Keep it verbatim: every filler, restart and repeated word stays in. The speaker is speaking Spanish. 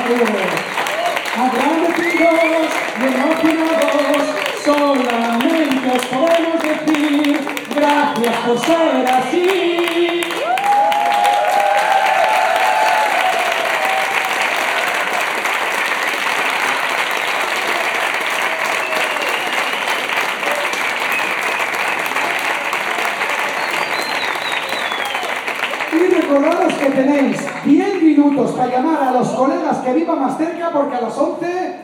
Agradecidos y emocionados, solamente os podemos decir gracias por ser así. Y recordaros que tenéis diez minutos para llamar a los colegas que vivan más cerca, porque a las once